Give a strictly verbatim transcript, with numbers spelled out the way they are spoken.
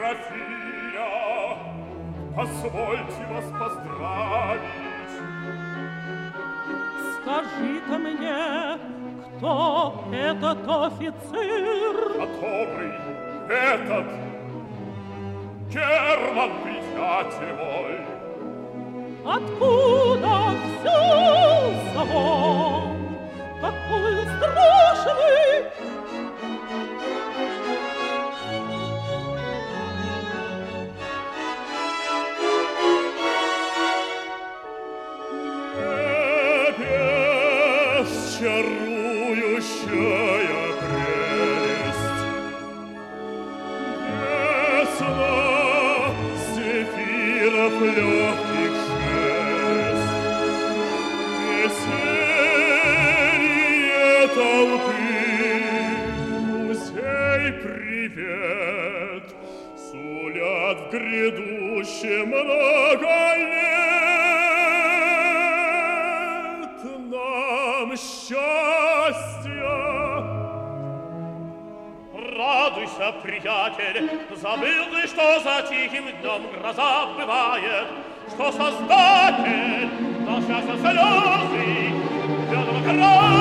София, позвольте вас поздравить. Скажи-ка мне, кто этот офицер? Который этот Герман, приятель мой. Откуда взялся он? Какой страшный! Небес чарующая прелесть, весна зефиров легких шелест, веселье толпы, друзей привет, сулят в грядущем много лет нам счастья. Радуйся, приятель, забыл ты, что за тихим днем гроза бывает, что Создатель дал счастье слезы, белого края.